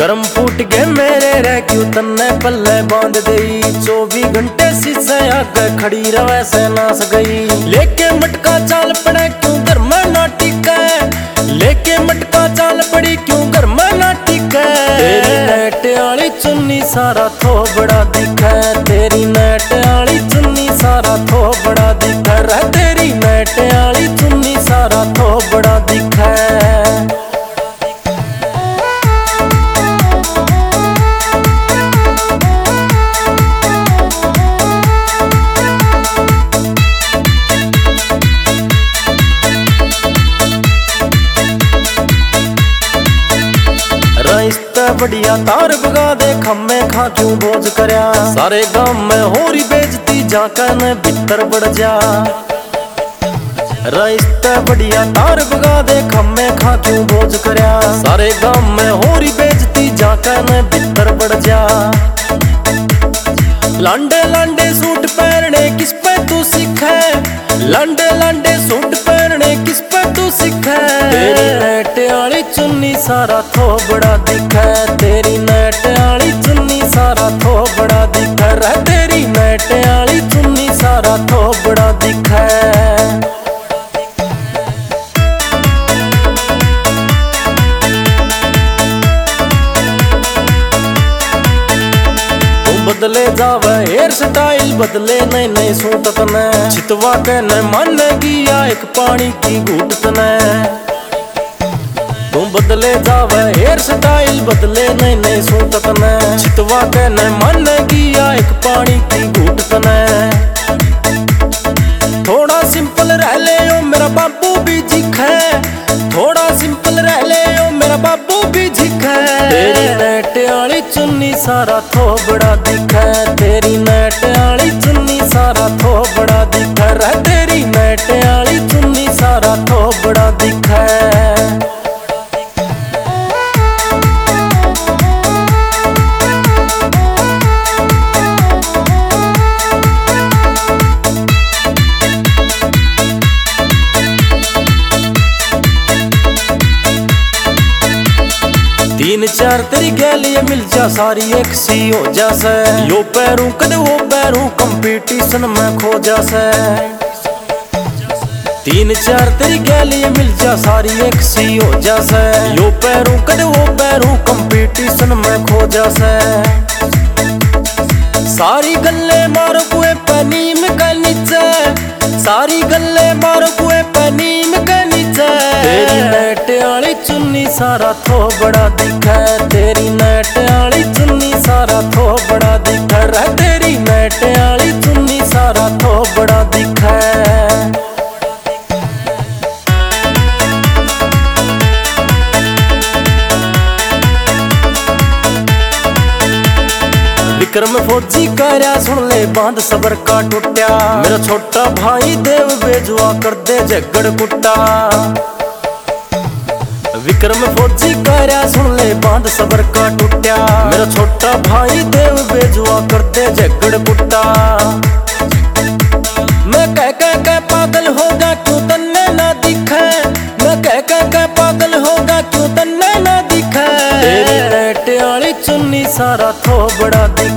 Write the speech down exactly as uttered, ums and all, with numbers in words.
कर्म फूट गए मेरे रह क्यों तन्ने पल्ले बांध दई। चौबीस घंटे शीशे आगे खड़ी रवे से नास गई। लेके मटका चाल पड़े क्यों घर में ना टिके। लेके मटका चाल पड़ी क्यों घर में ना टिके। तेरी नेट आली चुन्नी सारा थो बड़ा दिखे। तेरी नेट आली चुन्नी सारा थो बड़ा दिखे। रे तेरी नेट आली चुन्नी सारा थो बड़ा दिखे। बढ़िया तार बगा दे खम्मे खा क्यों बोझ करया। सारे गांव में होरी बेजती जाकर न भीतर बढ़ जा। रास्ते बढ़िया तार बगा दे खम्मे खा क्यों बोझ करया। सारे गांव में होरी बेजती जाकर न भीतर बढ़ जा। लांडे लांडे सूट पहनने किस पे तू सीखे। लांडे लांडे सूट पहनने किस पे तू सीखे। तेरी नेट आली चुन्नी सारा थो बड़ा दिखे। तेरी नेट आली चुन्नी सारा थो बड़ा दिखे। रे तेरी नेट आली चुन्नी सारा थो बड़ा दिखे। बदले जावे हेयर स्टाइल बदले नए नए सूट तने। छितवा के न मन गिया एक पानी की घूट तने। तू बदले जावे हेयर स्टाइल बदले नए नए सूट तने। छितवा के न मन गिया एक पानी की घूट तने। थोड़ा सिंपल रह ले ओ मेरा बाबू भी जिखे। थोड़ा सिंपल रह ले ओ मेरा बाबू भी जिखे। तेरी नेट आली चुन्नी सारा थो बड़ा दिखे। तेरी नेट आली चुन्नी सारा थो बड़ा दिखे। रे तेरी नेट आली चुन्नी सारा थो बड़ा दिखे। तीन चार तेरी गैलियां मिल जा सारी एक सी हो जासे। यो पैरू कदे वो पैरू कंपटीशन में खो जासे। तीन चार तेरी गैलियां मिल जा सारी एक सी हो जासे। यो पैरू कदे वो पैरू कंपटीशन में खो जासे। सारी गल्ले मारो कुए पनीम के नीचे। सारी गल्ले मारो कुए पनीम के नीचे। तेरी नेट आली चुन्नी सारा थो बड़ा दिखे। तेरी नेट आली चुन्नी सारा थो बड़ा दिखे। रे तेरी नेट आली चुन्नी सारा थो बड़ा दिखे। विक्रम फौजी कार्या सुन ले बांध सबर का टूटा। मेरा छोटा भाई देव बेजुआ कर दे झगड़ कुट्टा। विक्रम फौजी कार्या सुन ले बांध सबर का टूटा। मेरा छोटा भाई देव बेजुआ कर दे झगड़ कुट्टा। मैं कह कह के पागल होगा क्यों तन्ने ना दिखे। मैं कह कह के पागल होगा क्यों तन्ने ना दिखे। तेरी नेट आली चुन्नी सारा थो बड़ा दिखे।